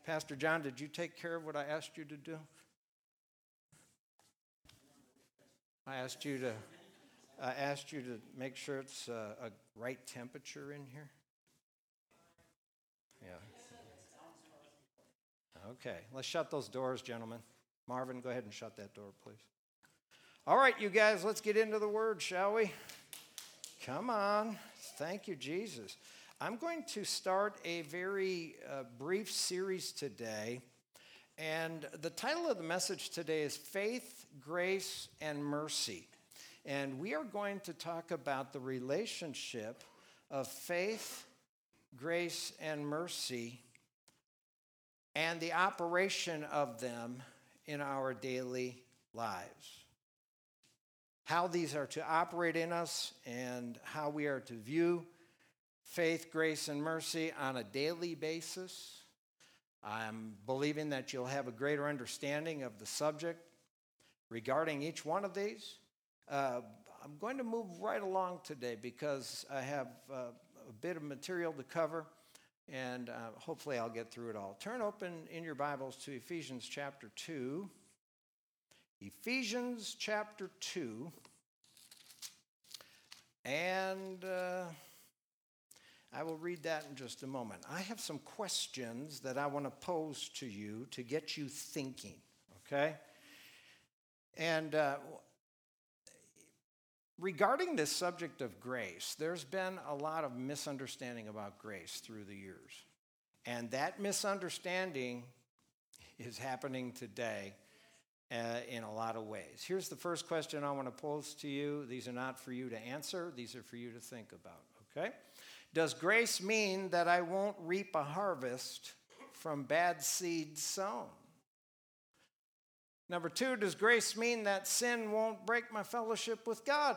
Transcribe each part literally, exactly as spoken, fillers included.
Pastor John, did you take care of what I asked you to do? I asked you to, I asked you to make sure it's uh, a right temperature in here. Yeah. Okay, let's shut those doors, gentlemen. Marvin, go ahead and shut that door, please. All right, you guys, let's get into the word, shall we? Come on. Thank you, Jesus. I'm going to start a very uh, brief series today, and the title of the message today is Faith, Grace, and Mercy. And we are going to talk about the relationship of faith, grace, and mercy, and the operation of them in our daily lives. How these are to operate in us and how we are to view faith, grace, and mercy on a daily basis. I'm believing that you'll have a greater understanding of the subject regarding each one of these. Uh, I'm going to move right along today because I have uh, a bit of material to cover, and uh, hopefully I'll get through it all. Turn open in your Bibles to Ephesians chapter two. Ephesians chapter two. And uh, I will read that in just a moment. I have some questions that I want to pose to you to get you thinking, okay? And uh, regarding this subject of grace, there's been a lot of misunderstanding about grace through the years. And that misunderstanding is happening today uh, in a lot of ways. Here's the first question I want to pose to you. These are not for you to answer. These are for you to think about, okay? Does grace mean that I won't reap a harvest from bad seed sown? Number two, does grace mean that sin won't break my fellowship with God?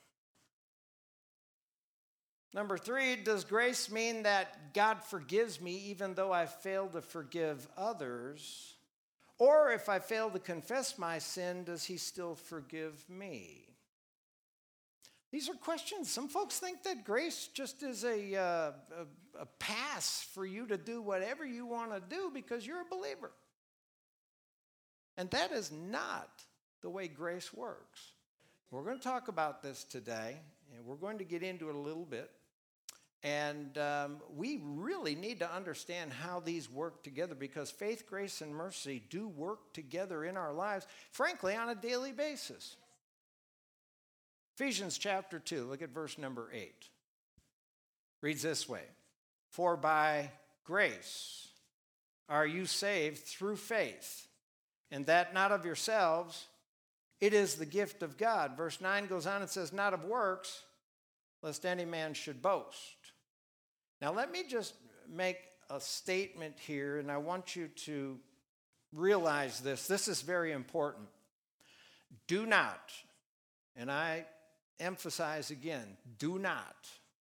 Number three, does grace mean that God forgives me even though I fail to forgive others? Or if I fail to confess my sin, does he still forgive me? These are questions. Some folks think that grace just is a, uh, a, a pass for you to do whatever you want to do because you're a believer. And that is not the way grace works. We're going to talk about this today, and we're going to get into it a little bit. And um, we really need to understand how these work together because faith, grace, and mercy do work together in our lives, frankly, on a daily basis. Ephesians chapter two, look at verse number eight. Reads this way. For by grace are you saved through faith, and that not of yourselves, it is the gift of God. Verse nine goes on and says, not of works, lest any man should boast. Now let me just make a statement here, and I want you to realize this. This is very important. Do not, and I emphasize again, do not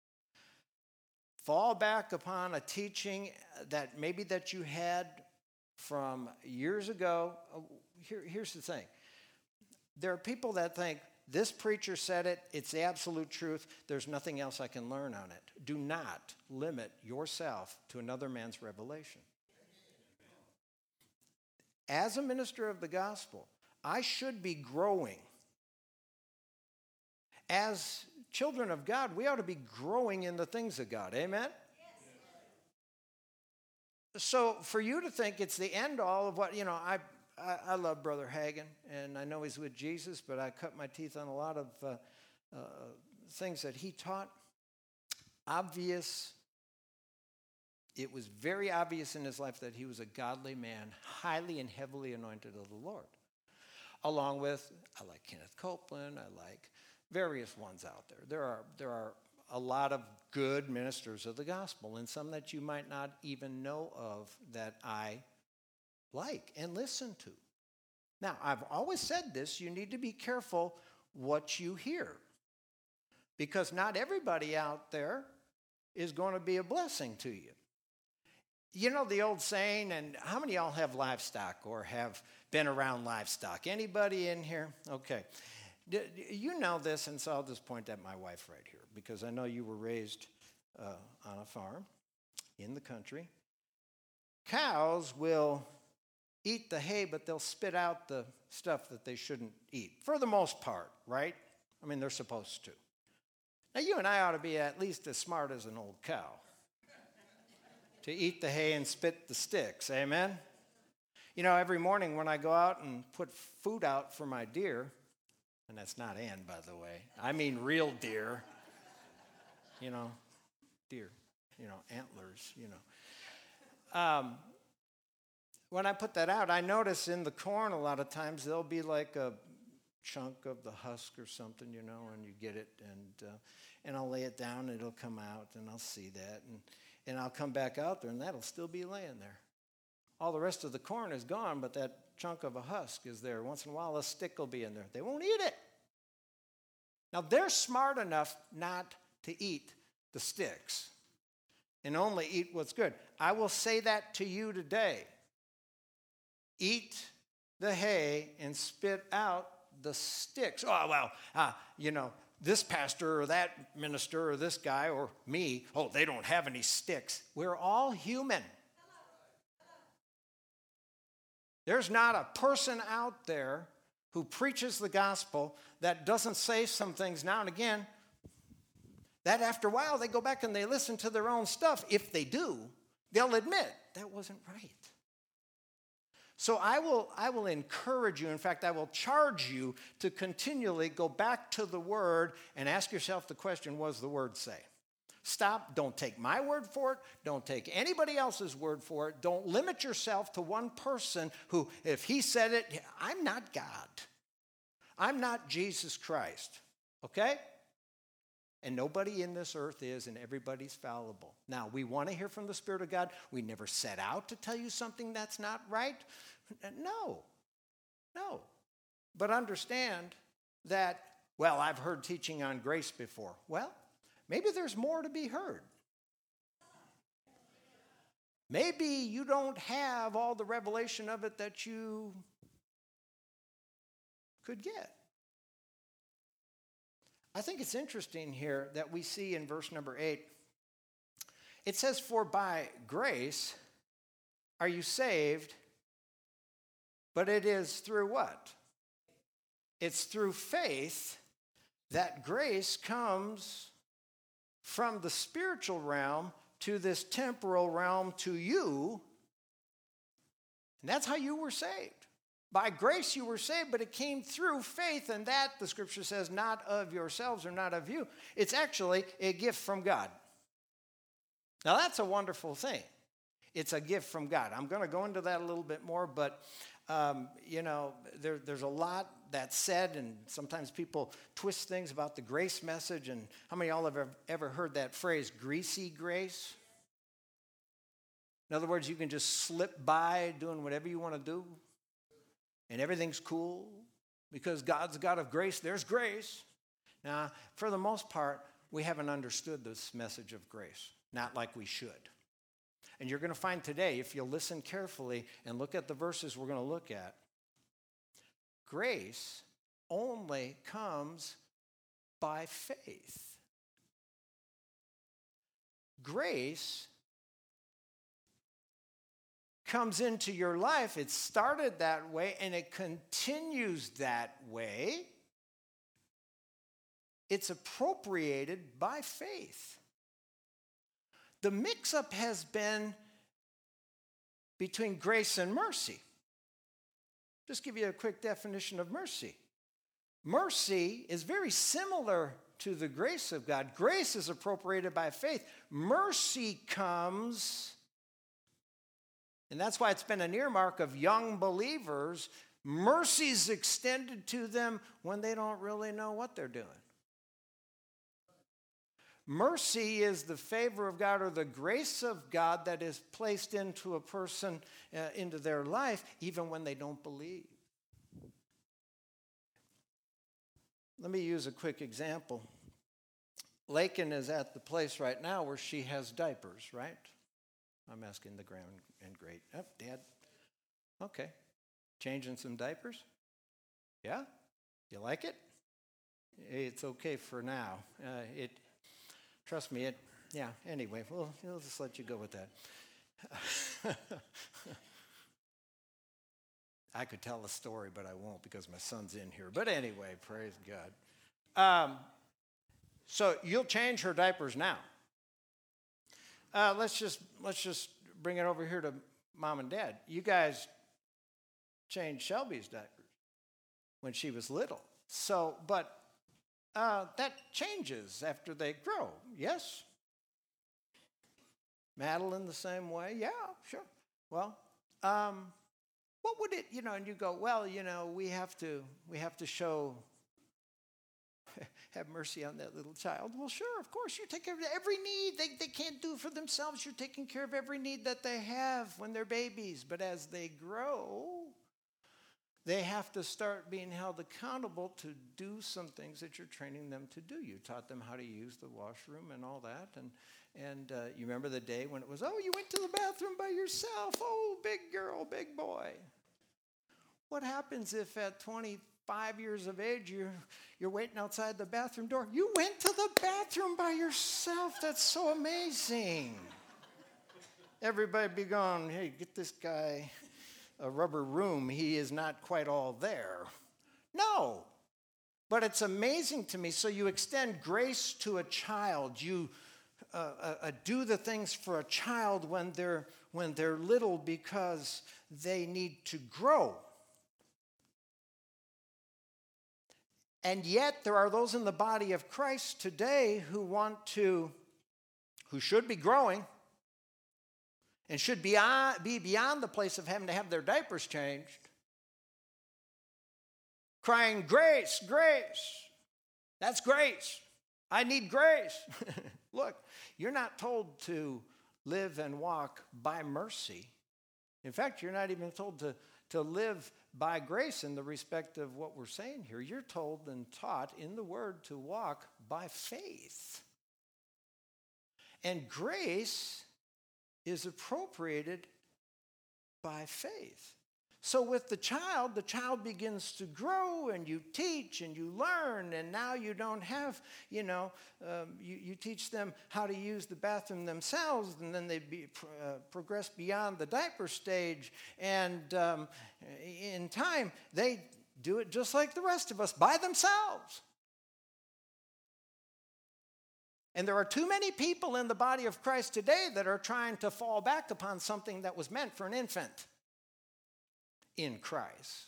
fall back upon a teaching that maybe that you had from years ago. Here, here's the thing. There are people that think, this preacher said it, it's the absolute truth, there's nothing else I can learn on it. Do not limit yourself to another man's revelation. As a minister of the gospel, I should be growing. As children of God, we ought to be growing in the things of God. Amen? Yes. So for you to think it's the end all of what, you know, I, I, I love Brother Hagin, and I know he's with Jesus, but I cut my teeth on a lot of uh, uh, things that he taught. Obvious. It was very obvious in his life that he was a godly man, highly and heavily anointed of the Lord. Along with, I like Kenneth Copeland, I like various ones out there. There are, there are a lot of good ministers of the gospel, and some that you might not even know of that I like and listen to. Now, I've always said this, you need to be careful what you hear, because not everybody out there is going to be a blessing to you. You know the old saying, and how many of y'all have livestock or have been around livestock? Anybody in here? Okay. You know this, and so I'll just point at my wife right here, because I know you were raised uh, on a farm in the country. Cows will eat the hay, but they'll spit out the stuff that they shouldn't eat, for the most part, right? I mean, they're supposed to. Now, you and I ought to be at least as smart as an old cow to eat the hay and spit the sticks, amen? You know, every morning when I go out and put food out for my deer, and that's not Ann, by the way, I mean real deer, you know, deer, you know, antlers, you know. Um, when I put that out, I notice in the corn a lot of times there'll be like a chunk of the husk or something, you know, and you get it, and uh, and I'll lay it down, and it'll come out, and I'll see that, and, and I'll come back out there, and that'll still be laying there. All the rest of the corn is gone, but that chunk of a husk is there. Once in a while, a stick will be in there. They won't eat it. Now, they're smart enough not to eat the sticks and only eat what's good. I will say that to you today. Eat the hay and spit out the sticks. Oh, well, uh, you know, this pastor or that minister or this guy or me, oh, they don't have any sticks. We're all human. There's not a person out there who preaches the gospel that doesn't say some things now and again that after a while they go back and they listen to their own stuff. If they do, they'll admit that wasn't right. So I will, I will encourage you, in fact, I will charge you to continually go back to the Word and ask yourself the question, what does the Word say? Stop. Don't take my word for it. Don't take anybody else's word for it. Don't limit yourself to one person who, if he said it, I'm not God. I'm not Jesus Christ. Okay? And nobody in this earth is, and everybody's fallible. Now, we want to hear from the Spirit of God. We never set out to tell you something that's not right. No. No. But understand that, well, I've heard teaching on grace before. Well, maybe there's more to be heard. Maybe you don't have all the revelation of it that you could get. I think it's interesting here that we see in verse number eight, it says, for by grace are you saved, but it is through what? It's through faith. That grace comes from the spiritual realm to this temporal realm to you. And that's how you were saved. By grace you were saved, but it came through faith, and that, the scripture says, not of yourselves or not of you. It's actually a gift from God. Now that's a wonderful thing. It's a gift from God. I'm going to go into that a little bit more, but um, you know, there, there's a lot that's said, and sometimes people twist things about the grace message. And how many of y'all have ever, ever heard that phrase, greasy grace? In other words, you can just slip by doing whatever you want to do, and everything's cool because God's God of grace. There's grace. Now, for the most part, we haven't understood this message of grace, not like we should. And you're going to find today, if you'll listen carefully and look at the verses we're going to look at, grace only comes by faith. Grace comes into your life. It started that way and it continues that way. It's appropriated by faith. The mix-up has been between grace and mercy. Just give you a quick definition of mercy. Mercy is very similar to the grace of God. Grace is appropriated by faith. Mercy comes, and that's why it's been an earmark of young believers. Mercy's extended to them when they don't really know what they're doing. Mercy is the favor of God or the grace of God that is placed into a person, uh, into their life, even when they don't believe. Let me use a quick example. Lakin is at the place right now where she has diapers, right? I'm asking the grand and great. Oh, Dad. Okay. Changing some diapers? Yeah? You like it? It's okay for now. Uh, it... Trust me, it, yeah, anyway, we'll, we'll just let you go with that. I could tell a story, but I won't because my son's in here. But anyway, praise God. Um, so you'll change her diapers now. Uh, let's just let's just bring it over here to mom and dad. You guys changed Shelby's diapers when she was little. So, but uh, that changes after they grow. Yes. Madeline the same way. Yeah, sure. Well, um, what would it, you know? And you go, well, you know, we have to we have to show. Have mercy on that little child. Well, sure, of course. You take care of every need they, they can't do for themselves. You're taking care of every need that they have when they're babies. But as they grow, they have to start being held accountable to do some things that you're training them to do. You taught them how to use the washroom and all that. And, and uh, you remember the day when it was, oh, you went to the bathroom by yourself. Oh, big girl, big boy. What happens if at twenty-five years of age, you're, you're waiting outside the bathroom door? You went to the bathroom by yourself. That's so amazing. Everybody be going, hey, get this guy a rubber room. He is not quite all there. No. But it's amazing to me. So you extend grace to a child. You uh, uh, do the things for a child when they're, when they're little because they need to grow. And yet there are those in the body of Christ today who want to, who should be growing and should be, on, be beyond the place of having to have their diapers changed, crying, grace, grace. That's grace. I need grace. Look, you're not told to live and walk by mercy. In fact, you're not even told to, to live by grace in the respect of what we're saying here. You're told and taught in the Word to walk by faith. And grace is appropriated by faith. So with the child, the child begins to grow and you teach and you learn, and now you don't have, you know, um, you, you teach them how to use the bathroom themselves, and then they be, uh, progress beyond the diaper stage, and um, in time, they do it just like the rest of us, by themselves. And there are too many people in the body of Christ today that are trying to fall back upon something that was meant for an infant in Christ.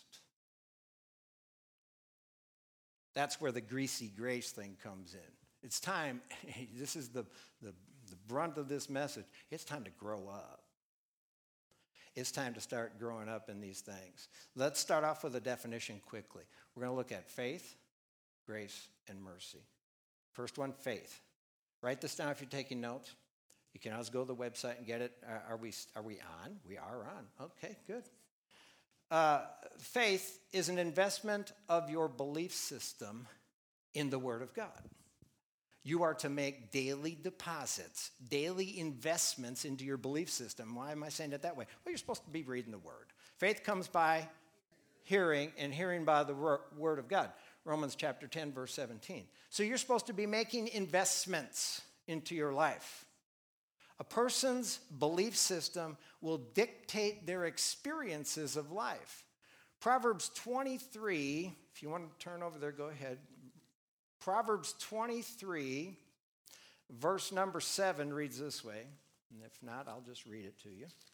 That's where the greasy grace thing comes in. It's time, this is the, the, the brunt of this message, it's time to grow up. It's time to start growing up in these things. Let's start off with a definition quickly. We're going to look at faith, grace, and mercy. First one, faith. Write this down if you're taking notes. You can always go to the website and get it. Are, are we, are we on? We are on. Okay, good. Uh, faith is an investment of your belief system in the Word of God. You are to make daily deposits, daily investments into your belief system. Why am I saying it that way? Well, you're supposed to be reading the Word. Faith comes by hearing, and hearing by the Word of God. Romans chapter ten, verse seventeen. So you're supposed to be making investments into your life. A person's belief system will dictate their experiences of life. Proverbs twenty-three, if you want to turn over there, go ahead. Proverbs twenty-three, verse number seven reads this way. And if not, I'll just read it to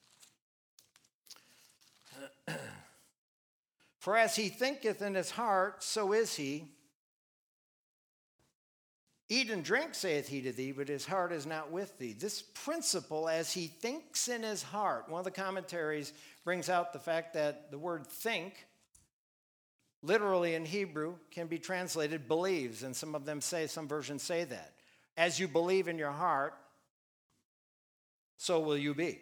you. For as he thinketh in his heart, so is he. Eat and drink, saith he to thee, but his heart is not with thee. This principle, as he thinks in his heart, one of the commentaries brings out the fact that the word think, literally in Hebrew, can be translated believes, and some of them say, some versions say that. As you believe in your heart, so will you be.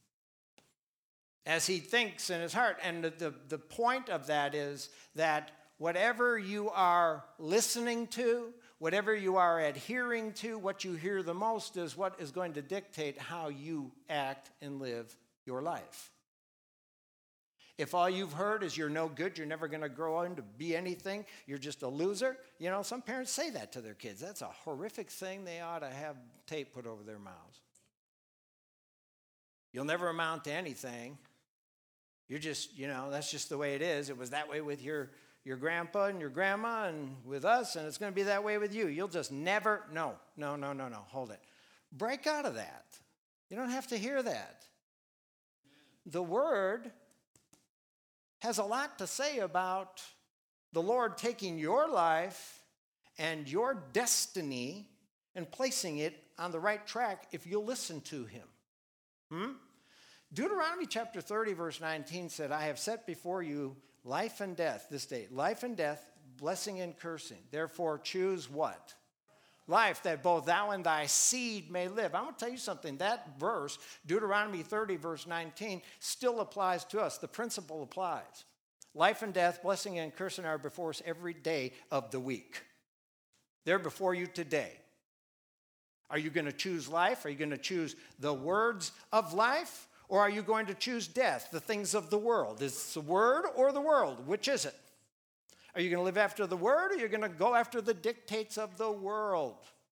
As he thinks in his heart. And the, the, the point of that is that whatever you are listening to, whatever you are adhering to, what you hear the most is what is going to dictate how you act and live your life. If all you've heard is you're no good, you're never going to grow into be anything, you're just a loser, you know, some parents say that to their kids. That's a horrific thing. They ought to have tape put over their mouths. You'll never amount to anything. You're just, you know, that's just the way it is. It was that way with your, your grandpa and your grandma and with us, and it's going to be that way with you. You'll just never, no, no, no, no, no, hold it. Break out of that. You don't have to hear that. The Word has a lot to say about the Lord taking your life and your destiny and placing it on the right track if you'll listen to him. Hmm? Deuteronomy chapter thirty, verse nineteen said, I have set before you life and death this day. Life and death, blessing and cursing. Therefore choose what? Life, that both thou and thy seed may live. I'm going to tell you something. That verse, Deuteronomy thirty, verse nineteen, still applies to us. The principle applies. Life and death, blessing and cursing are before us every day of the week. They're before you today. Are you going to choose life? Are you going to choose the words of life? Or are you going to choose death, the things of the world? Is it the word or the world? Which is it? Are you going to live after the word, or are you going to go after the dictates of the world?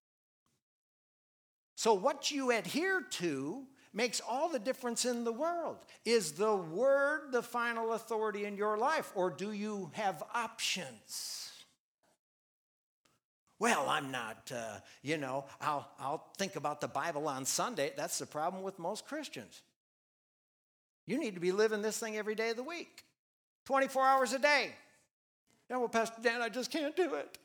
So what you adhere to makes all the difference in the world. Is the word the final authority in your life, or do you have options? Well, I'm not, uh, you know, I'll, I'll think about the Bible on Sunday. That's the problem with most Christians. You need to be living this thing every day of the week, twenty-four hours a day. Yeah, well, Pastor Dan, I just can't do it.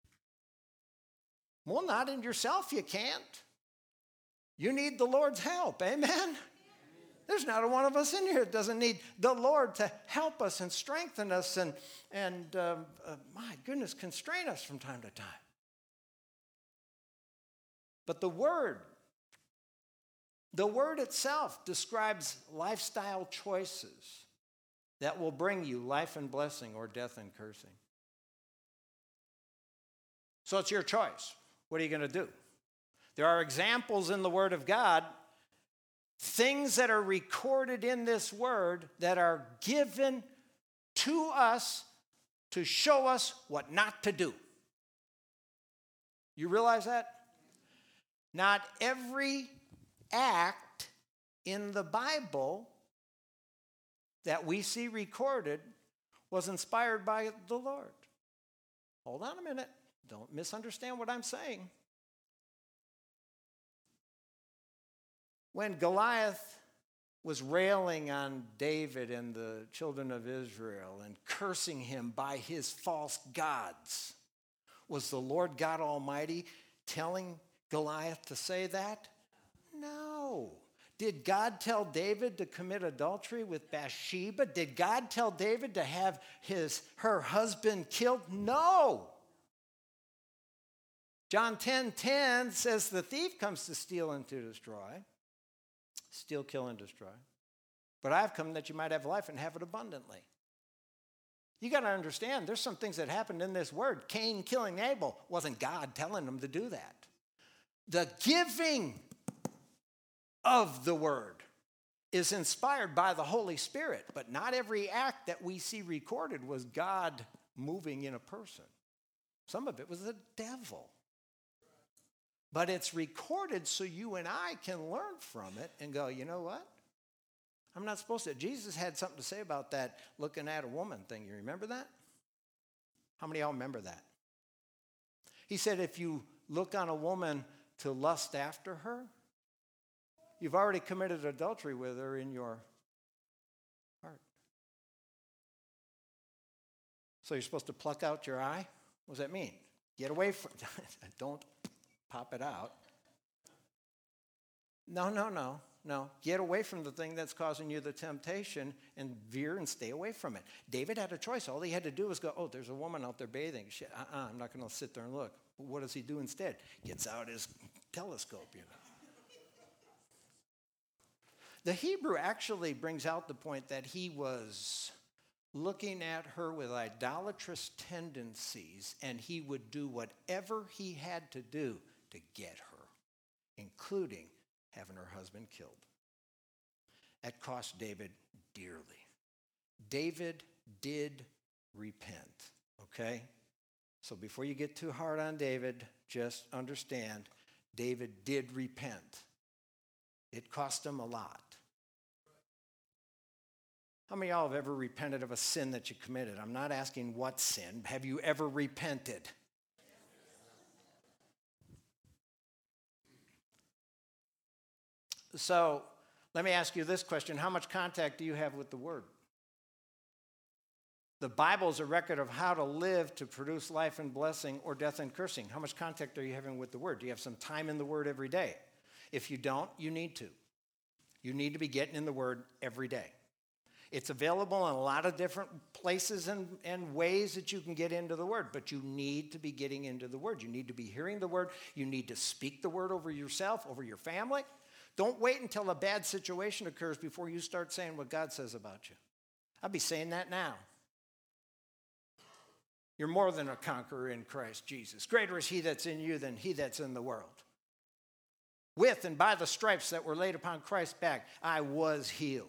Well, not in yourself, you can't. You need the Lord's help, amen? There's not a one of us in here that doesn't need the Lord to help us and strengthen us and, and um, uh, my goodness, constrain us from time to time. But the Word, the Word itself describes lifestyle choices that will bring you life and blessing or death and cursing. So it's your choice. What are you going to do? There are examples in the Word of God, things that are recorded in this Word that are given to us to show us what not to do. You realize that? Not every act in the Bible that we see recorded was inspired by the Lord. Hold on a minute. Don't misunderstand what I'm saying. When Goliath was railing on David and the children of Israel and cursing him by his false gods, was the Lord God Almighty telling Goliath to say that? No. Did God tell David to commit adultery with Bathsheba? Did God tell David to have his her husband killed? No. John ten ten says the thief comes to steal and to destroy. Steal, kill, and destroy. But I've come that you might have life and have it abundantly. You got to understand, there's some things that happened in this word. Cain killing Abel, wasn't God telling him to do that. The giving of the word is inspired by the Holy Spirit, but not every act that we see recorded was God moving in a person. Some of it was the devil. But it's recorded so you and I can learn from it and go, you know what? I'm not supposed to. Jesus had something to say about that looking at a woman thing. You remember that? How many of y'all remember that? He said if you look on a woman to lust after her, you've already committed adultery with her in your heart. So you're supposed to pluck out your eye? What does that mean? Get away from it. Don't pop it out. No, no, no, no. Get away from the thing that's causing you the temptation and veer and stay away from it. David had a choice. All he had to do was go, oh, there's a woman out there bathing. Shit, uh-uh, I'm not going to sit there and look. But what does he do instead? Gets out his telescope, you know. The Hebrew actually brings out the point that he was looking at her with idolatrous tendencies, and he would do whatever he had to do to get her, including having her husband killed. That cost David dearly. David did repent, okay? So before you get too hard on David, just understand David did repent. It cost him a lot. How many of y'all have ever repented of a sin that you committed? I'm not asking what sin. Have you ever repented? So let me ask you this question. How much contact do you have with the Word? The Bible is a record of how to live to produce life and blessing or death and cursing. How much contact are you having with the Word? Do you have some time in the Word every day? If you don't, you need to. You need to be getting in the Word every day. It's available in a lot of different places and, and ways that you can get into the Word, but you need to be getting into the Word. You need to be hearing the Word. You need to speak the Word over yourself, over your family. Don't wait until a bad situation occurs before you start saying what God says about you. I'll be saying that now. You're more than a conqueror in Christ Jesus. Greater is he that's in you than he that's in the world. With and by the stripes that were laid upon Christ's back, I was healed.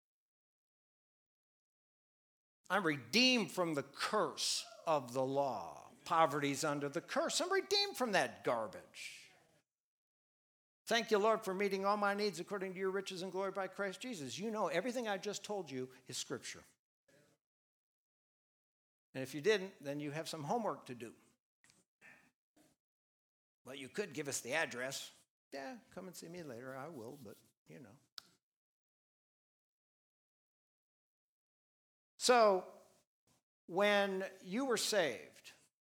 I'm redeemed from the curse of the law. Poverty's under the curse. I'm redeemed from that garbage. Thank you, Lord, for meeting all my needs according to your riches and glory by Christ Jesus. You know, everything I just told you is Scripture. And if you didn't, then you have some homework to do. Well, you could give us the address. Yeah, come and see me later. I will, but you know. So, when you were saved,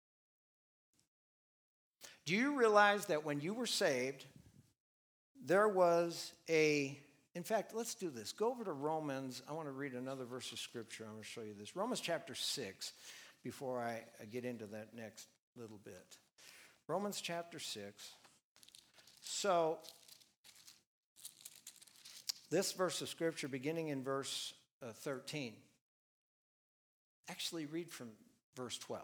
do you realize that when you were saved, there was a, in fact, let's do this. Go over to Romans. I want to read another verse of Scripture. I'm going to show you this. Romans chapter six, before I, I get into that next little bit. Romans chapter six. So, this verse of Scripture, beginning in verse uh, thirteen, actually read from verse twelve.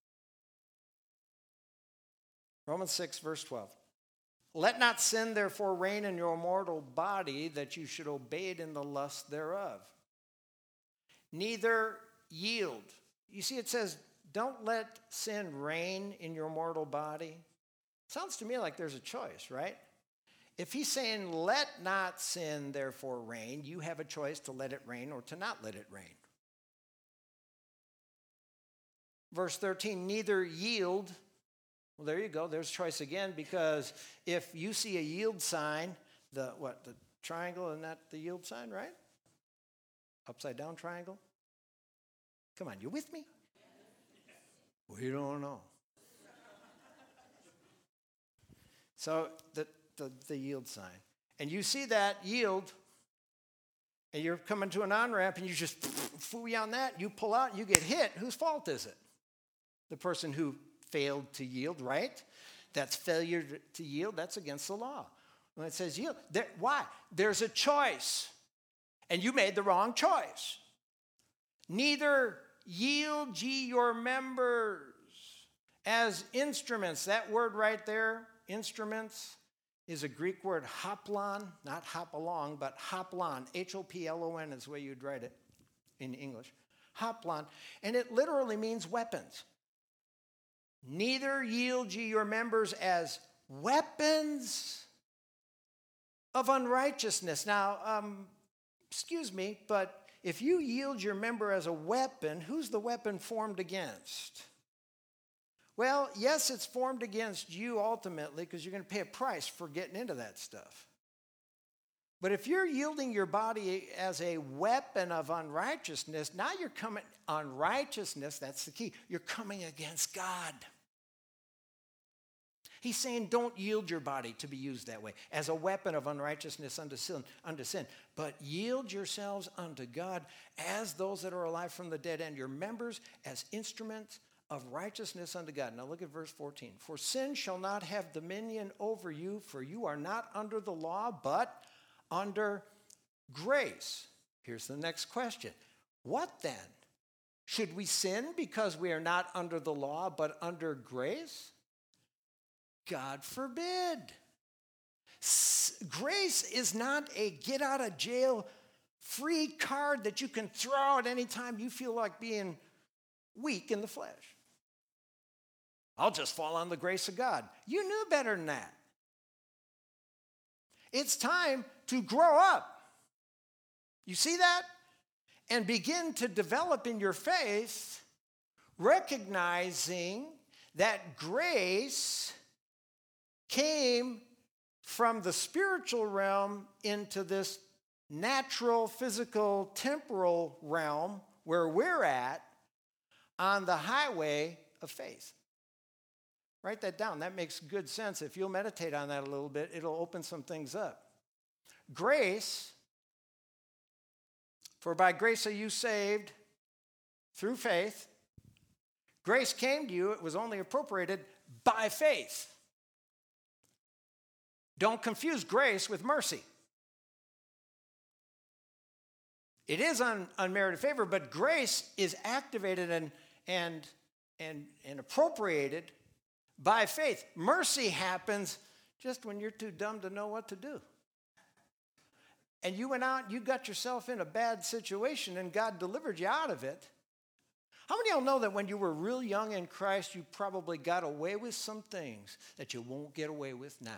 Romans six, verse twelve. Let not sin therefore reign in your mortal body, that you should obey it in the lust thereof. Neither yield. You see, it says, don't let sin reign in your mortal body. Sounds to me like there's a choice, right? If he's saying, let not sin therefore reign, you have a choice to let it reign or to not let it reign. Verse thirteen, neither yield. Well, there you go. There's choice again, because if you see a yield sign, the what, the triangle, isn't that the yield sign, right? Upside down triangle. Come on, you with me? We don't know. So the, the, the yield sign. And you see that yield, and you're coming to an on-ramp, and you just fooey on that, you pull out, you get hit. Whose fault is it? The person who failed to yield, right? That's failure to yield. That's against the law. When it says yield, there, why? There's a choice, and you made the wrong choice. Neither yield ye your members as instruments. That word right there, instruments, is a Greek word, hoplon, not hop along, but hoplon, H O P L O N is the way you'd write it in English. Hoplon, and it literally means weapons. Neither yield ye your members as weapons of unrighteousness. Now, um, excuse me, but if you yield your member as a weapon, who's the weapon formed against? Well, yes, it's formed against you ultimately, because you're going to pay a price for getting into that stuff. But if you're yielding your body as a weapon of unrighteousness, now you're coming, unrighteousness, that's the key, you're coming against God. He's saying don't yield your body to be used that way, as a weapon of unrighteousness unto sin, unto sin, but yield yourselves unto God as those that are alive from the dead, and your members as instruments of righteousness unto God. Now look at verse fourteen. For sin shall not have dominion over you, for you are not under the law, but under grace. Here's the next question. What then? Should we sin because we are not under the law, but under grace? God forbid. S- grace is not a get out of jail free card that you can throw out anytime you feel like being weak in the flesh. I'll just fall on the grace of God. You knew better than that. It's time to grow up. You see that? and begin to develop in your faith, recognizing that grace came from the spiritual realm into this natural, physical, temporal realm where we're at on the highway of faith. Write that down. That makes good sense. If you'll meditate on that a little bit, it'll open some things up. Grace, for by grace are you saved through faith. Grace came to you. It was only appropriated by faith. Don't confuse grace with mercy. It is un, unmerited favor, but grace is activated and, and, and, and appropriated by faith. Mercy happens just when you're too dumb to know what to do. And you went out, you got yourself in a bad situation, and God delivered you out of it. How many of y'all know that when you were real young in Christ, you probably got away with some things that you won't get away with now?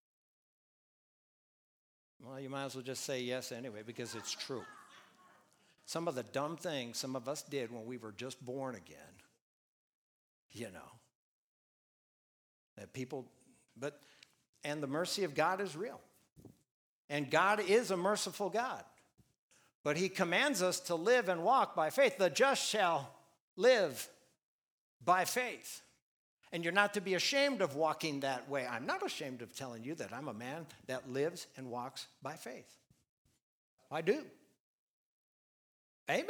Well, you might as well just say yes anyway, because it's true. Some of the dumb things some of us did when we were just born again, you know, that people, but, and the mercy of God is real. And God is a merciful God. But he commands us to live and walk by faith. The just shall live by faith. And you're not to be ashamed of walking that way. I'm not ashamed of telling you that I'm a man that lives and walks by faith. I do. Amen.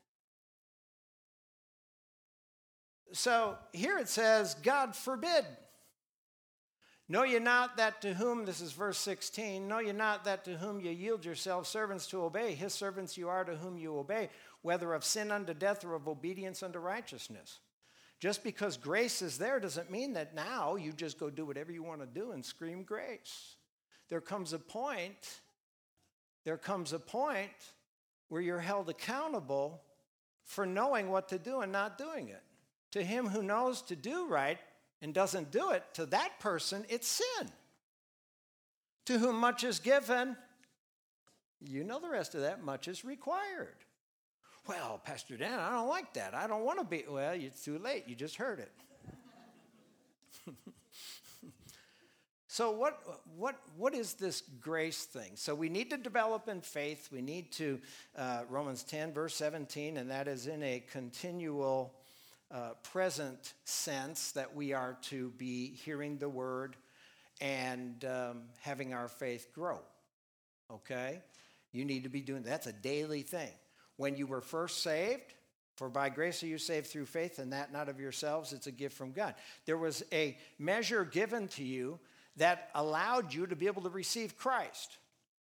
So here it says, God forbid. Know ye not that to whom, this is verse sixteen, know ye not that to whom ye yield yourselves servants to obey, his servants you are to whom you obey, whether of sin unto death or of obedience unto righteousness. Just because grace is there doesn't mean that now you just go do whatever you want to do and scream grace. There comes a point, there comes a point where you're held accountable for knowing what to do and not doing it. To him who knows to do right and doesn't do it, to that person, it's sin. To whom much is given, you know the rest of that, much is required. Well, Pastor Dan, I don't like that. I don't want to be. Well, it's too late. You just heard it. So what, what, what is this grace thing? So we need to develop in faith. We need to, uh, Romans ten, verse seventeen, and that is in a continual uh, present sense that we are to be hearing the word and um, having our faith grow. Okay? You need to be doing, that's a daily thing. When you were first saved, for by grace are you saved through faith, and that not of yourselves, it's a gift from God. There was a measure given to you that allowed you to be able to receive Christ.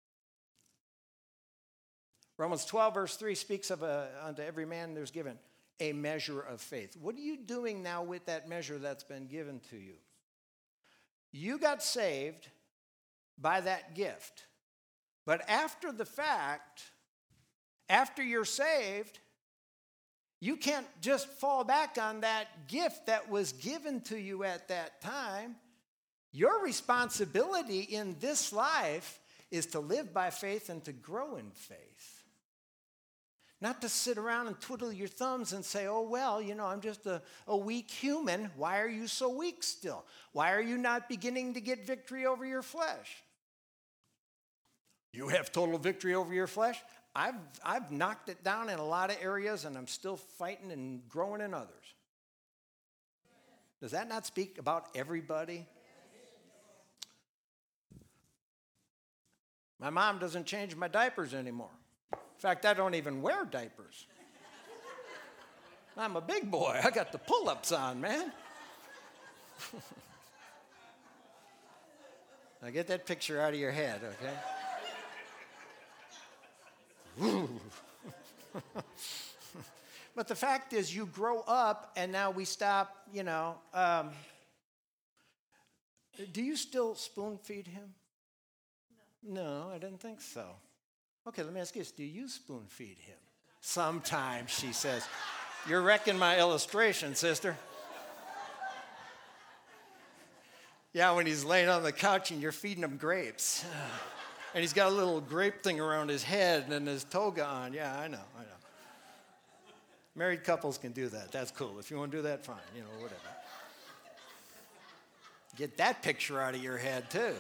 Romans twelve, verse three speaks of a, unto every man there's given a measure of faith. What are you doing now with that measure that's been given to you? You got saved by that gift. But after the fact, after you're saved, you can't just fall back on that gift that was given to you at that time. Your responsibility in this life is to live by faith and to grow in faith. Not to sit around and twiddle your thumbs and say, oh, well, you know, I'm just a, a weak human. Why are you so weak still? Why are you not beginning to get victory over your flesh? You have total victory over your flesh? I've, I've knocked it down in a lot of areas, and I'm still fighting and growing in others. Does that not speak about everybody? My mom doesn't change my diapers anymore. In fact, I don't even wear diapers. I'm a big boy. I got the pull-ups on, man. Now get that picture out of your head, okay? But the fact is, you grow up, and now we stop, you know. Um, do you still spoon feed him? No. No, I didn't think so. Okay, let me ask you this. Do you spoon feed him? Sometimes, she says. You're wrecking my illustration, sister. Yeah, when he's laying on the couch and you're feeding him grapes. And he's got a little grape thing around his head and his toga on. Yeah, I know, I know. Married couples can do that. That's cool. If you want to do that, fine. You know, whatever. Get that picture out of your head, too.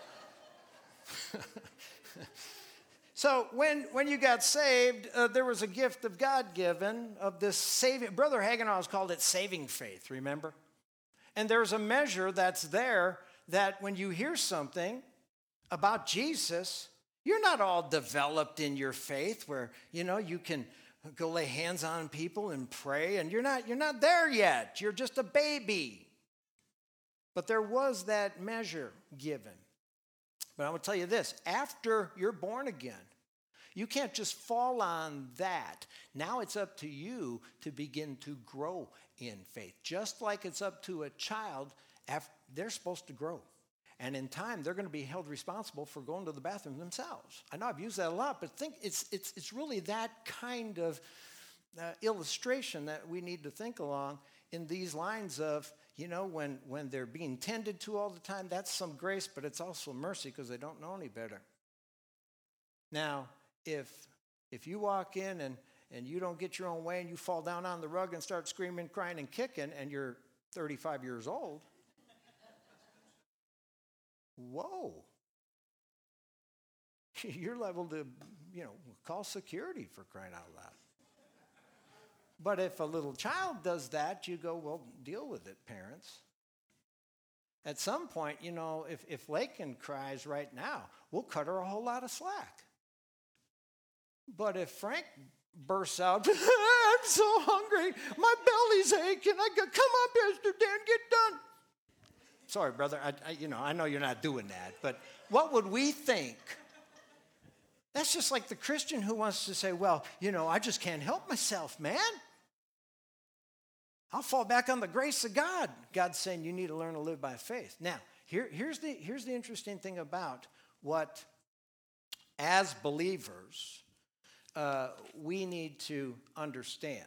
So when, when you got saved, uh, there was a gift of God given of this saving. Brother Hagin called it saving faith, remember? And there's a measure that's there that when you hear something about Jesus, you're not all developed in your faith where, you know, you can go lay hands on people and pray, and you're not, you're not there yet. You're just a baby. But there was that measure given. But I will tell you this, after you're born again, you can't just fall on that. Now it's up to you to begin to grow in faith. Just like it's up to a child, after, they're supposed to grow. And in time, they're going to be held responsible for going to the bathroom themselves. I know I've used that a lot, but think it's, it's, it's really that kind of uh, illustration that we need to think along in these lines of, you know, when, when they're being tended to all the time, that's some grace, but it's also mercy because they don't know any better. Now, if if you walk in and, and you don't get your own way and you fall down on the rug and start screaming, crying, and kicking, and you're thirty-five years old, whoa. You're liable to, you know, call security for crying out loud. But if a little child does that, you go, well, deal with it, parents. At some point, you know, if, if Lakin cries right now, we'll cut her a whole lot of slack. But if Frank bursts out, I'm so hungry, my belly's aching, I go, come on, Pastor Dan, get done. Sorry, brother, I, I, you know, I know you're not doing that, but what would we think? That's just like the Christian who wants to say, well, you know, I just can't help myself, man. I'll fall back on the grace of God. God's saying you need to learn to live by faith. Now, here, here's the, here's the interesting thing about what, as believers, uh, we need to understand.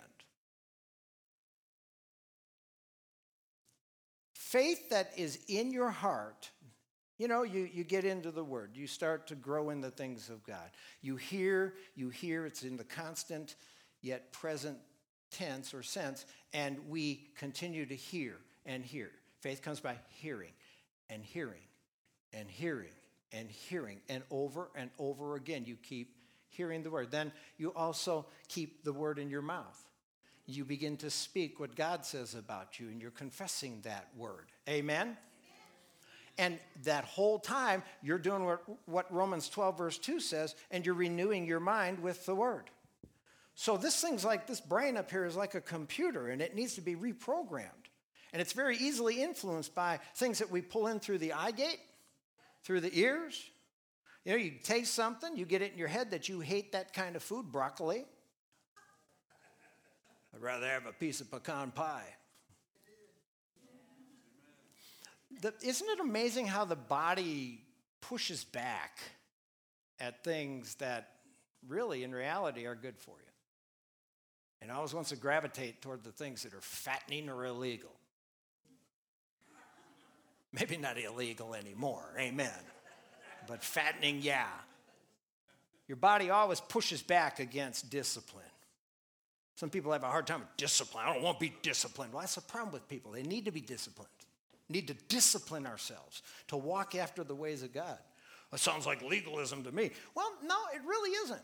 Faith that is in your heart, you know, you, you get into the Word. You start to grow in the things of God. You hear, you hear, it's in the constant yet present tense or sense, and we continue to hear and hear. Faith comes by hearing and hearing and hearing and hearing, and over and over again you keep hearing the Word. Then you also keep the Word in your mouth. You begin to speak what God says about you, and you're confessing that Word. Amen? And that whole time, you're doing what, what Romans twelve verse two says, and you're renewing your mind with the Word. So this thing's like, this brain up here is like a computer, and it needs to be reprogrammed. And it's very easily influenced by things that we pull in through the eye gate, through the ears. You know, you taste something, you get it in your head that you hate that kind of food, broccoli. I'd rather have a piece of pecan pie. The, isn't it amazing how the body pushes back at things that really, in reality, are good for you? And always wants to gravitate toward the things that are fattening or illegal. Maybe not illegal anymore, amen. But fattening, yeah. Your body always pushes back against discipline. Some people have a hard time with discipline. I don't want to be disciplined. Well, that's the problem with people. They need to be disciplined. Need to discipline ourselves to walk after the ways of God. That sounds like legalism to me. Well, no, it really isn't.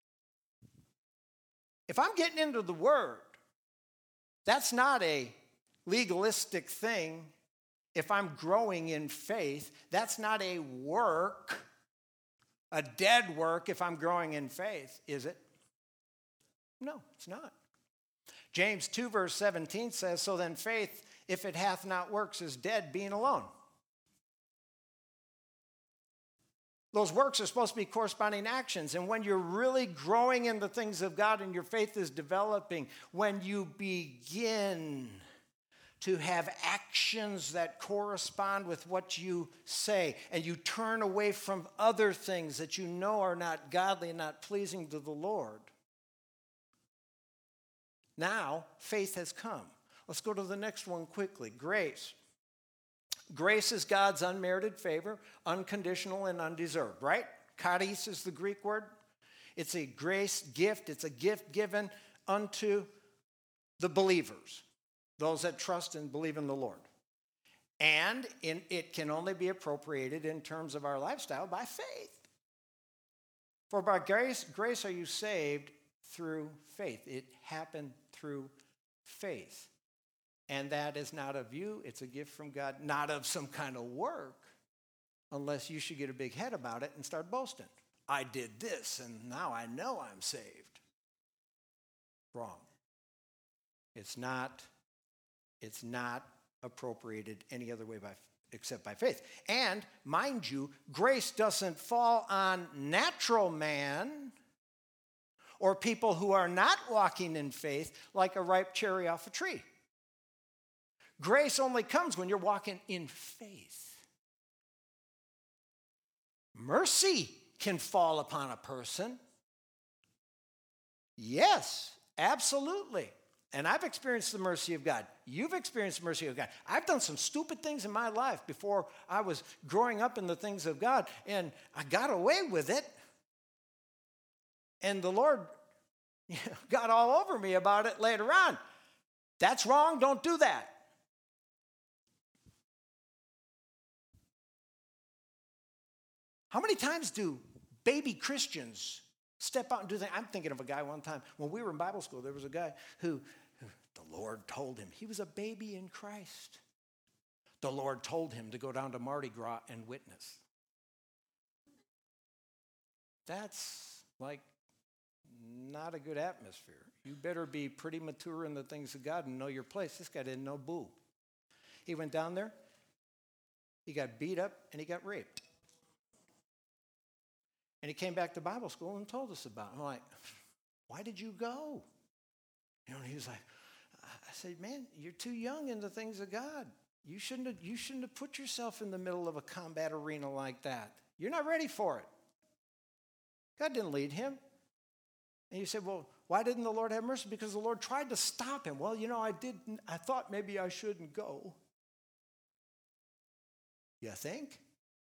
If I'm getting into the Word, that's not a legalistic thing. If I'm growing in faith, that's not a work, a dead work if I'm growing in faith, is it? No, it's not. James two verse seventeen says, so then faith, if it hath not works, is dead, being alone. Those works are supposed to be corresponding actions. And when you're really growing in the things of God and your faith is developing, when you begin to have actions that correspond with what you say, and you turn away from other things that you know are not godly and not pleasing to the Lord, now faith has come. Let's go to the next one quickly. Grace. Grace is God's unmerited favor, unconditional and undeserved, right? Charis is the Greek word. It's a grace gift. It's a gift given unto the believers, those that trust and believe in the Lord. And in, it can only be appropriated in terms of our lifestyle by faith. For by grace, grace are you saved through faith. It happened through faith. And that is not of you, it's a gift from God, not of some kind of work, unless you should get a big head about it and start boasting. I did this, and now I know I'm saved. Wrong. It's not, it's not appropriated any other way by, except by faith. And, mind you, grace doesn't fall on natural man or people who are not walking in faith like a ripe cherry off a tree. Grace only comes when you're walking in faith. Mercy can fall upon a person. Yes, absolutely. And I've experienced the mercy of God. You've experienced the mercy of God. I've done some stupid things in my life before I was growing up in the things of God, and I got away with it. And the Lord got all over me about it later on. That's wrong. Don't do that. How many times do baby Christians step out and do that? I'm thinking of a guy one time. When we were in Bible school, there was a guy who, who the Lord told him, he was a baby in Christ. The Lord told him to go down to Mardi Gras and witness. That's like not a good atmosphere. You better be pretty mature in the things of God and know your place. This guy didn't know boo. He went down there, he got beat up, and he got raped. And he came back to Bible school and told us about it. I'm like, why did you go? You know, and he was like, I said, man, you're too young in the things of God. You shouldn't have, you shouldn't have put yourself in the middle of a combat arena like that. You're not ready for it. God didn't lead him. And you said, well, why didn't the Lord have mercy? Because the Lord tried to stop him. Well, you know, I didn't. I thought maybe I shouldn't go. You think?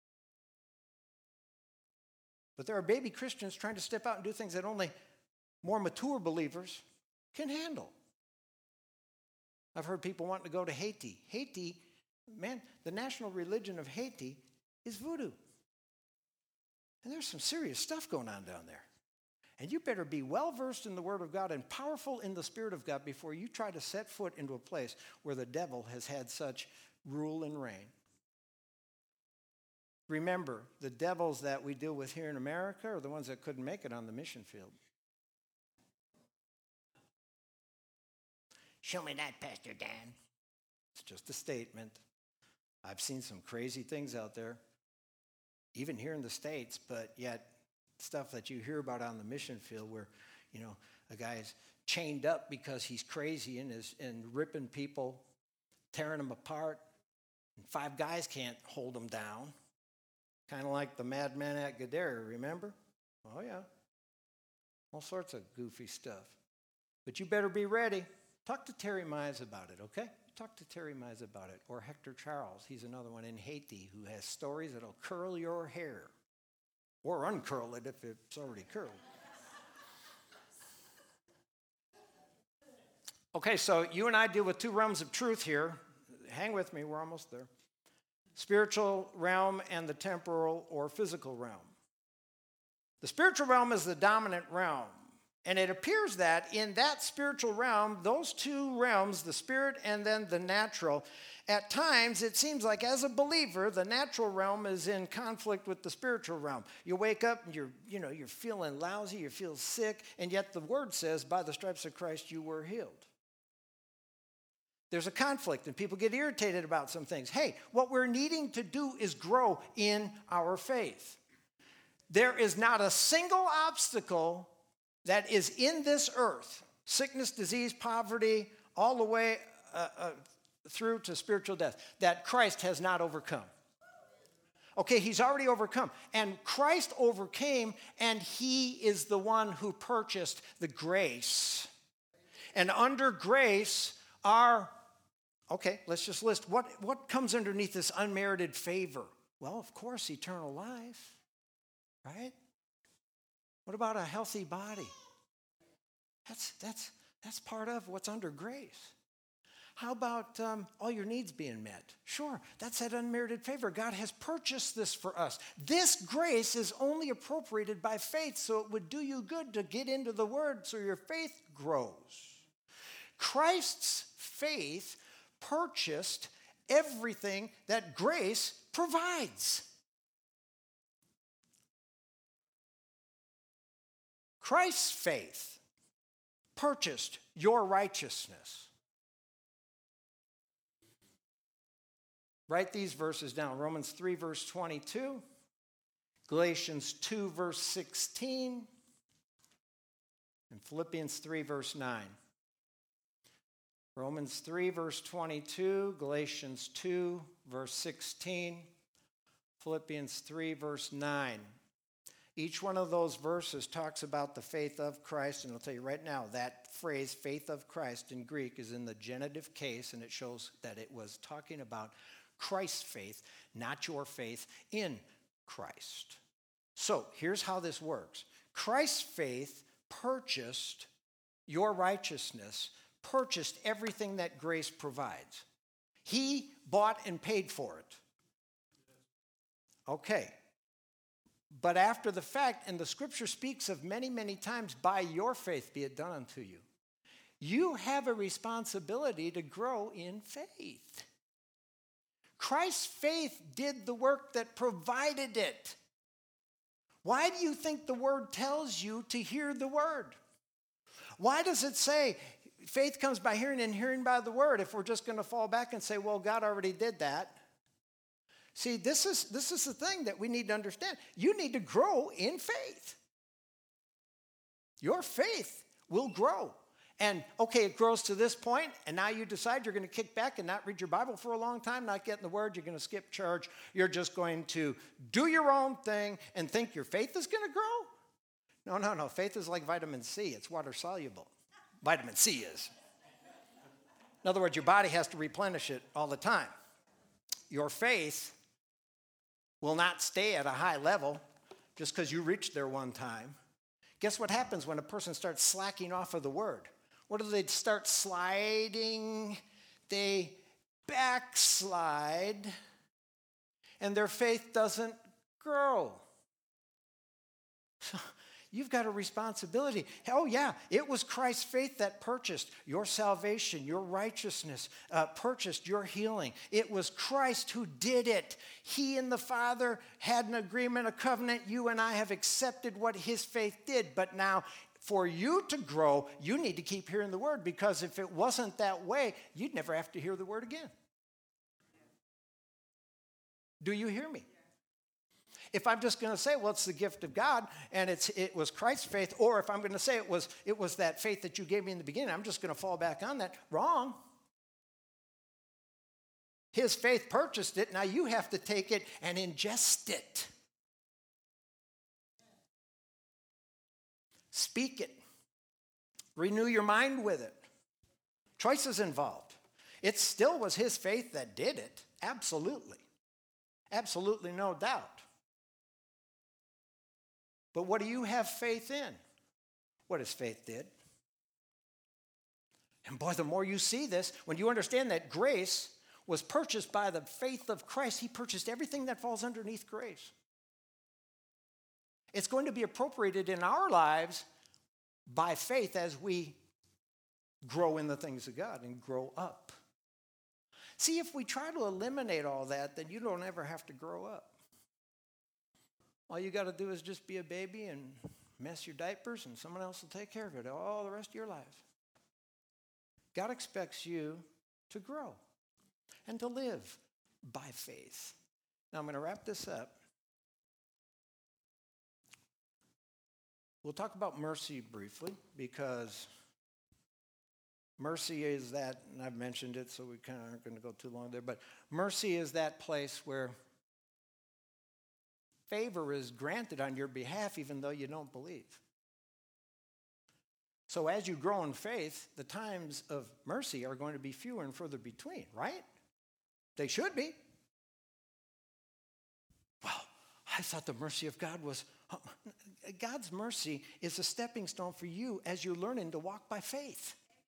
But there are baby Christians trying to step out and do things that only more mature believers can handle. I've heard people wanting to go to Haiti. Haiti, man, the national religion of Haiti is voodoo. And there's some serious stuff going on down there. And you better be well-versed in the Word of God and powerful in the Spirit of God before you try to set foot into a place where the devil has had such rule and reign. Remember, the devils that we deal with here in America are the ones that couldn't make it on the mission field. Show me that, Pastor Dan. It's just a statement. I've seen some crazy things out there, even here in the States, but yet stuff that you hear about on the mission field where, you know, a guy's chained up because he's crazy and is and ripping people, tearing them apart, and five guys can't hold him down. Kind of like the madman at Gadara, remember? Oh, yeah. All sorts of goofy stuff. But you better be ready. Talk to Terry Mize about it, okay? Talk to Terry Mize about it. Or Hector Charles. He's another one in Haiti who has stories that'll curl your hair. Or uncurl it if it's already curled. Okay, so you and I deal with two realms of truth here. Hang with me, we're almost there. Spiritual realm and the temporal or physical realm. The spiritual realm is the dominant realm. And it appears that in that spiritual realm, those two realms, the spirit and then the natural, at times it seems like as a believer, the natural realm is in conflict with the spiritual realm. You wake up and you're, you know, you're feeling lousy, you feel sick, and yet the word says, by the stripes of Christ you were healed. There's a conflict and people get irritated about some things. Hey, what we're needing to do is grow in our faith. There is not a single obstacle that is in this earth, sickness, disease, poverty, all the way uh, uh, through to spiritual death, that Christ has not overcome. Okay, he's already overcome. And Christ overcame, and he is the one who purchased the grace. And under grace, our Okay, let's just list what, what comes underneath this unmerited favor. Well, of course, eternal life, right? What about a healthy body? That's, that's, That's part of what's under grace. How about um, all your needs being met? Sure, that's that unmerited favor. God has purchased this for us. This grace is only appropriated by faith, so it would do you good to get into the Word so your faith grows. Christ's faith purchased everything that grace provides. Christ's faith purchased your righteousness. Write these verses down. Romans three, verse twenty-two. Galatians two, verse sixteen. And Philippians three, verse nine. Romans three, verse twenty-two. Galatians two, verse sixteen. Philippians three, verse nine. Each one of those verses talks about the faith of Christ, and I'll tell you right now, that phrase, faith of Christ, in Greek is in the genitive case, and it shows that it was talking about Christ's faith, not your faith in Christ. So here's how this works. Christ's faith purchased your righteousness, purchased everything that grace provides. He bought and paid for it. Okay. But after the fact, and the scripture speaks of many, many times, by your faith be it done unto you. You have a responsibility to grow in faith. Christ's faith did the work that provided it. Why do you think the word tells you to hear the word? Why does it say faith comes by hearing and hearing by the word if we're just going to fall back and say, well, God already did that? See, this is, this is the thing that we need to understand. You need to grow in faith. Your faith will grow. And, okay, it grows to this point, and now you decide you're going to kick back and not read your Bible for a long time, not get in the Word, you're going to skip church, you're just going to do your own thing and think your faith is going to grow? No, no, no. Faith is like vitamin C. It's water soluble. Vitamin C is. In other words, your body has to replenish it all the time. Your faith will not stay at a high level just because you reached there one time. Guess what happens when a person starts slacking off of the word? What do they start sliding? They backslide, and their faith doesn't grow. So you've got a responsibility. Oh, yeah, it was Christ's faith that purchased your salvation, your righteousness, uh, purchased your healing. It was Christ who did it. He and the Father had an agreement, a covenant. You and I have accepted what his faith did. But now, for you to grow, you need to keep hearing the word, because if it wasn't that way, you'd never have to hear the word again. Do you hear me? If I'm just going to say, well, it's the gift of God, and it's it was Christ's faith, or if I'm going to say it was it was that faith that you gave me in the beginning, I'm just going to fall back on that. Wrong. His faith purchased it. Now you have to take it and ingest it. Speak it. Renew your mind with it. Choices involved. It still was his faith that did it. Absolutely. Absolutely no doubt. But what do you have faith in? What his faith did. And boy, the more you see this, when you understand that grace was purchased by the faith of Christ, he purchased everything that falls underneath grace. It's going to be appropriated in our lives by faith as we grow in the things of God and grow up. See, if we try to eliminate all that, then you don't ever have to grow up. All you got to do is just be a baby and mess your diapers, and someone else will take care of it all the rest of your life. God expects you to grow and to live by faith. Now, I'm going to wrap this up. We'll talk about mercy briefly, because mercy is that, and I've mentioned it, so we kind of aren't going to go too long there, but mercy is that place where favor is granted on your behalf even though you don't believe. So as you grow in faith, the times of mercy are going to be fewer and further between, right? They should be. Well, I thought the mercy of God was... God's mercy is a stepping stone for you as you're learning to walk by faith.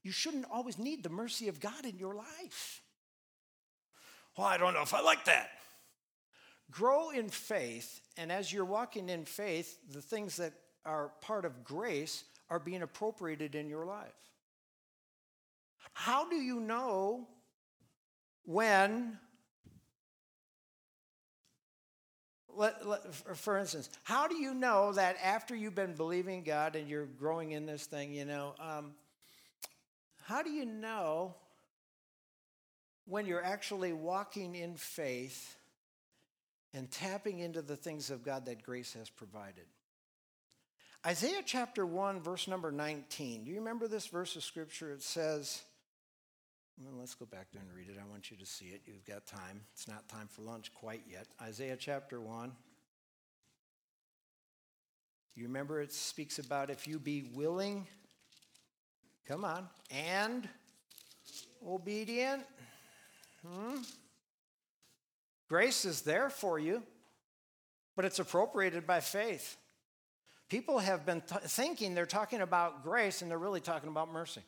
You shouldn't always need the mercy of God in your life. Well, I don't know if I like that. Grow in faith, and as you're walking in faith, the things that are part of grace are being appropriated in your life. How do you know when, let, let, for instance, how do you know that after you've been believing God and you're growing in this thing, you know, um, how do you know when you're actually walking in faith and tapping into the things of God that grace has provided? Isaiah chapter one, verse number nineteen. Do you remember this verse of scripture? It says, well, let's go back there and read it. I want you to see it. You've got time. It's not time for lunch quite yet. Isaiah chapter one. You remember it speaks about if you be willing, come on, and obedient. Hmm? Grace is there for you, but it's appropriated by faith. People have been th- thinking they're talking about grace, and they're really talking about mercy.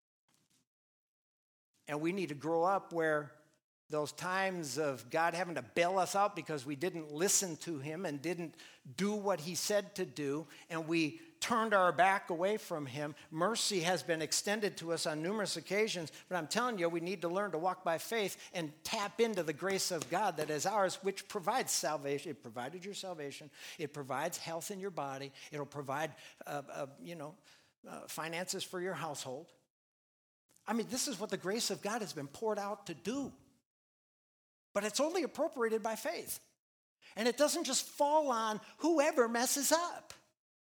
And we need to grow up where those times of God having to bail us out because we didn't listen to him and didn't do what he said to do, and we turned our back away from him. Mercy has been extended to us on numerous occasions, but I'm telling you, we need to learn to walk by faith and tap into the grace of God that is ours, which provides salvation. It provided your salvation. It provides health in your body. It'll provide, uh, uh, you know, uh, finances for your household. I mean, this is what the grace of God has been poured out to do. But it's only appropriated by faith. And it doesn't just fall on whoever messes up.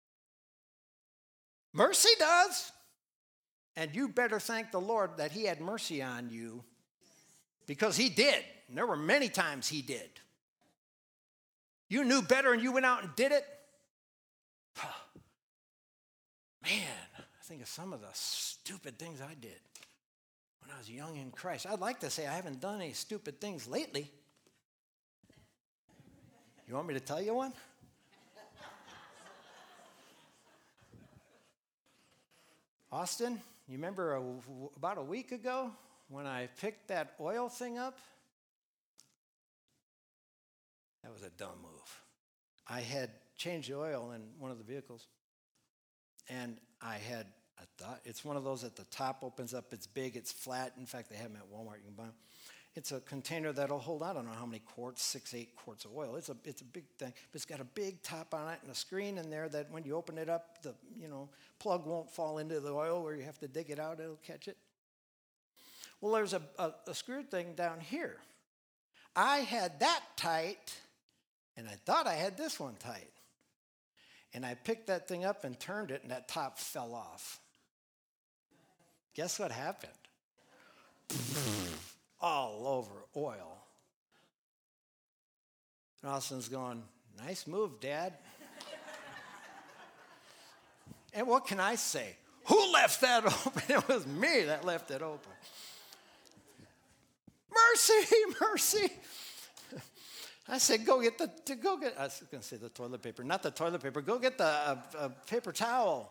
Mercy does. And you better thank the Lord that he had mercy on you, because he did. And there were many times he did. You knew better and you went out and did it. Man, I think of some of the stupid things I did when I was young in Christ. I'd like to say I haven't done any stupid things lately. You want me to tell you one? Austin, you remember a, about a week ago when I picked that oil thing up? That was a dumb move. I had changed the oil in one of the vehicles, and I had a thought, it's one of those at the top opens up, it's big, it's flat. In fact, they have them at Walmart, you can buy them. It's a container that'll hold, I don't know how many quarts, six, eight quarts of oil. It's a it's a big thing, but it's got a big top on it and a screen in there that when you open it up, the you know plug won't fall into the oil where you have to dig it out, it'll catch it. Well, there's a, a, a screw thing down here. I had that tight, and I thought I had this one tight. And I picked that thing up and turned it, and that top fell off. Guess what happened? All over oil. And Austin's going, nice move, Dad. And what can I say? Who left that open? It was me that left it open. Mercy, mercy. I said, go get the, to go get, I was going to say the toilet paper, not the toilet paper. Go get the uh, uh, paper towel.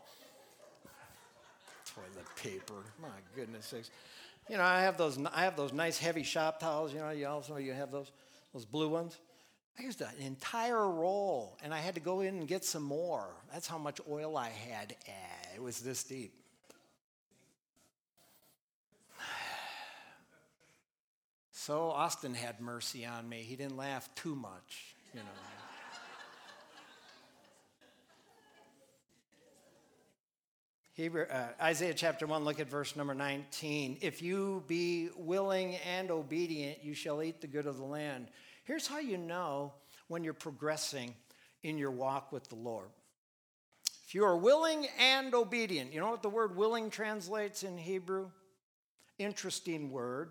Toilet paper, my goodness sakes. You know, I have those. I have those nice heavy shop towels. You know, you also you have those those blue ones. I used an entire roll, and I had to go in and get some more. That's how much oil I had. Eh, it was this deep. So Austin had mercy on me. He didn't laugh too much, you know. Hebrew, uh, Isaiah chapter one, look at verse number nineteen. If you be willing and obedient, you shall eat the good of the land. Here's how you know when you're progressing in your walk with the Lord. If you are willing and obedient, you know what the word willing translates in Hebrew? Interesting word.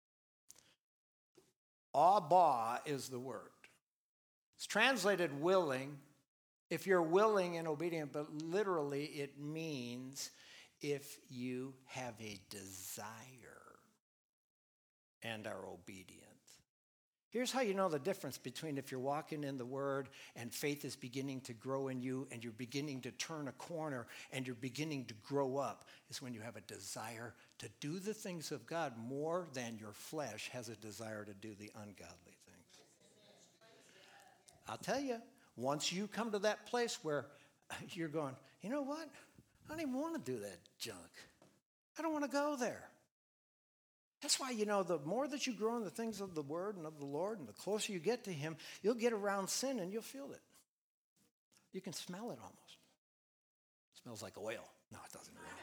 Abba is the word. It's translated willing. If you're willing and obedient, but literally it means if you have a desire and are obedient. Here's how you know the difference between if you're walking in the Word and faith is beginning to grow in you and you're beginning to turn a corner and you're beginning to grow up, is when you have a desire to do the things of God more than your flesh has a desire to do the ungodly things. I'll tell you, once you come to that place where you're going, you know what? I don't even want to do that junk. I don't want to go there. That's why, you know, the more that you grow in the things of the Word and of the Lord, and the closer you get to Him, you'll get around sin and you'll feel it. You can smell it almost. It smells like oil. No, it doesn't really.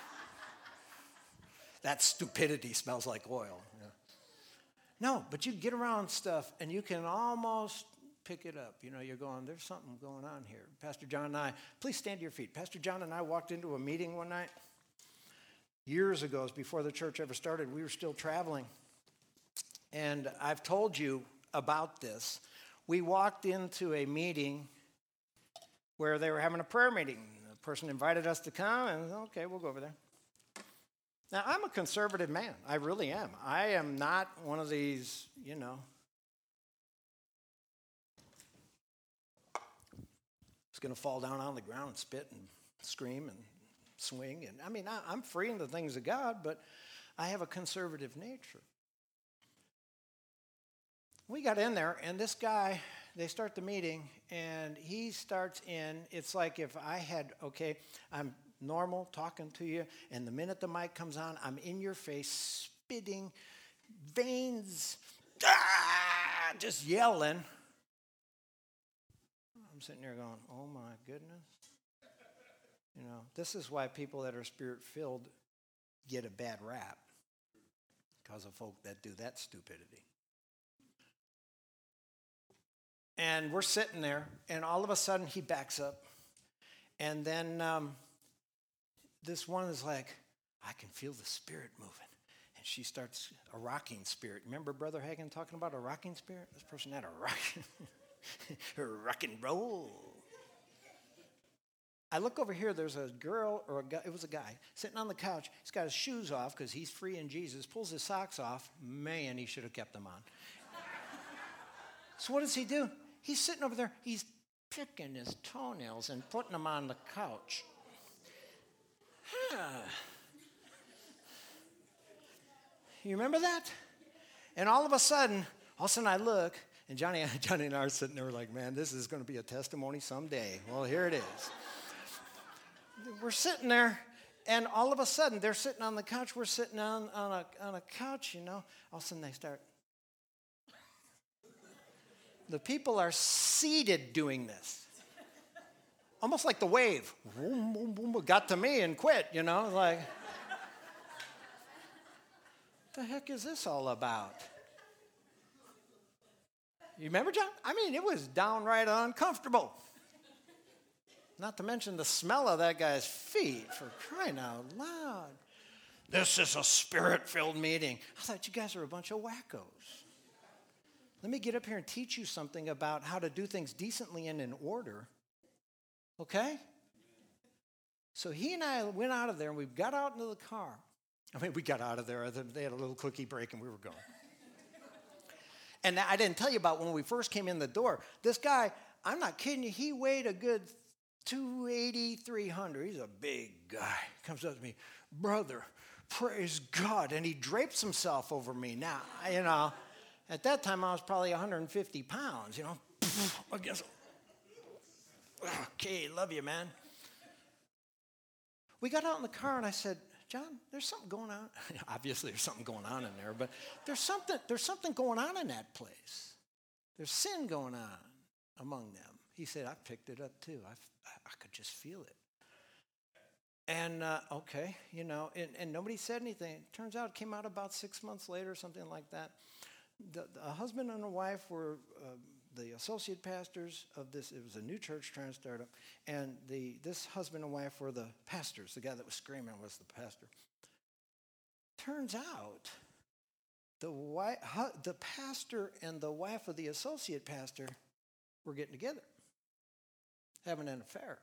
That stupidity smells like oil. Yeah. No, but you get around stuff and you can almost pick it up. You know, you're going, there's something going on here. Pastor John and I, please stand to your feet. Pastor John and I walked into a meeting one night. Years ago, before the church ever started, we were still traveling. And I've told you about this. We walked into a meeting where they were having a prayer meeting. The person invited us to come, and okay, we'll go over there. Now, I'm a conservative man. I really am. I am not one of these, you know, it's going to fall down on the ground and spit and scream and swing. And I mean, I, I'm free in the things of God, but I have a conservative nature. We got in there, and this guy, they start the meeting, and he starts in, it's like if I had, okay, I'm normal talking to you, and the minute the mic comes on, I'm in your face, spitting, veins, ah, just yelling. I'm sitting there going, oh my goodness. You know, this is why people that are spirit-filled get a bad rap, because of folk that do that stupidity. And we're sitting there, and all of a sudden he backs up. And then um, this one is like, I can feel the Spirit moving. And she starts a rocking spirit. Remember Brother Hagin talking about a rocking spirit? This person had a rock, a rock and roll. I look over here, there's a girl, or a guy, it was a guy, sitting on the couch. He's got his shoes off because he's free in Jesus, pulls his socks off. Man, he should have kept them on. So what does he do? He's sitting over there. He's picking his toenails and putting them on the couch. Huh. You remember that? And all of a sudden, all of a sudden I look, and Johnny, Johnny and I are sitting there like, man, this is going to be a testimony someday. Well, here it is. We're sitting there, and all of a sudden, they're sitting on the couch. We're sitting on, on, a, on a couch, you know. All of a sudden, they start. The people are seated doing this. Almost like the wave. Boom, boom, boom, got to me and quit, you know. Like, what the heck is this all about? You remember, John? I mean, it was downright uncomfortable. Not to mention the smell of that guy's feet, for crying out loud. This is a spirit-filled meeting. I thought you guys are a bunch of wackos. Let me get up here and teach you something about how to do things decently and in order. Okay? So he and I went out of there, and we got out into the car. I mean, we got out of there. They had a little cookie break, and we were going. And I didn't tell you about when we first came in the door. This guy, I'm not kidding you, he weighed a good two eighty, three hundred. He's a big guy. Comes up to me, brother, praise God. And he drapes himself over me. Now, you know, at that time I was probably one hundred fifty pounds, you know. I guess. Okay, love you, man. We got out in the car and I said, John, there's something going on. Obviously, there's something going on in there, but there's something, there's something going on in that place. There's sin going on among them. He said, I picked it up too. I, I could just feel it. And, uh, okay, you know, and, and nobody said anything. It turns out it came out about six months later, something like that. The, the husband and the wife were uh, the associate pastors of this. It was a new church trying to start up. And the this husband and wife were the pastors. The guy that was screaming was the pastor. Turns out the, wife, the pastor and the wife of the associate pastor were getting together, having an affair.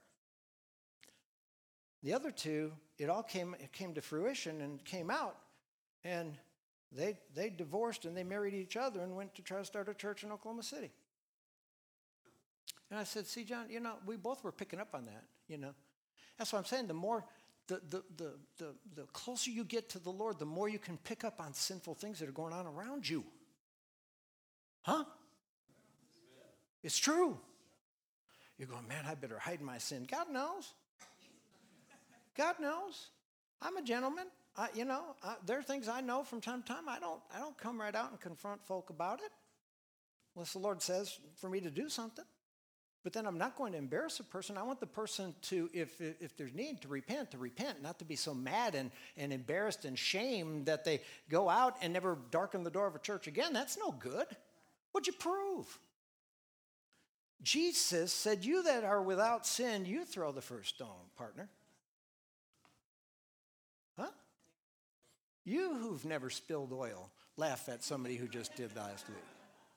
The other two, it all came it came to fruition and came out. And They, they divorced and they married each other and went to try to start a church in Oklahoma City. And I said, see, John, you know, we both were picking up on that, you know. That's what I'm saying. The more, the, the, the, the, the closer you get to the Lord, the more you can pick up on sinful things that are going on around you. Huh? It's true. You're going, man, I better hide my sin. God knows. God knows. I'm a gentleman. I, you know, I, there are things I know from time to time. I don't, I don't come right out and confront folk about it unless the Lord says for me to do something. But then I'm not going to embarrass a person. I want the person to, if, if there's need to repent, to repent, not to be so mad and, and embarrassed and shamed that they go out and never darken the door of a church again. That's no good. What'd you prove? Jesus said, you that are without sin, you throw the first stone, partner. Huh? You who've never spilled oil, laugh at somebody who just did last week.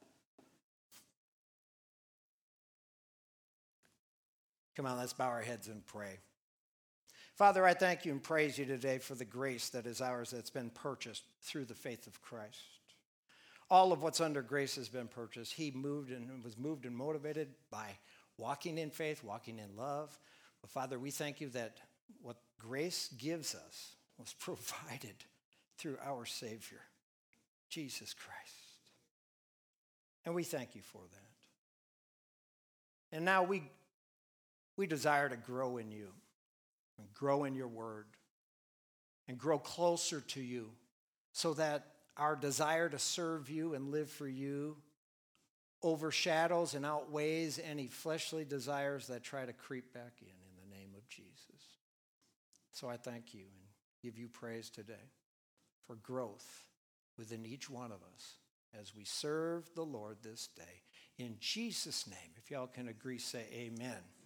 Come on, let's bow our heads and pray. Father, I thank you and praise you today for the grace that is ours that's been purchased through the faith of Christ. All of what's under grace has been purchased. He moved and was moved and motivated by walking in faith, walking in love. But Father, we thank you that what grace gives us was provided through our Savior, Jesus Christ. And we thank you for that. And now we, we desire to grow in you, and grow in your word, and grow closer to you so that our desire to serve you and live for you overshadows and outweighs any fleshly desires that try to creep back in, in the name of Jesus. So I thank you and give you praise today for growth within each one of us as we serve the Lord this day. In Jesus' name, if y'all can agree, say amen.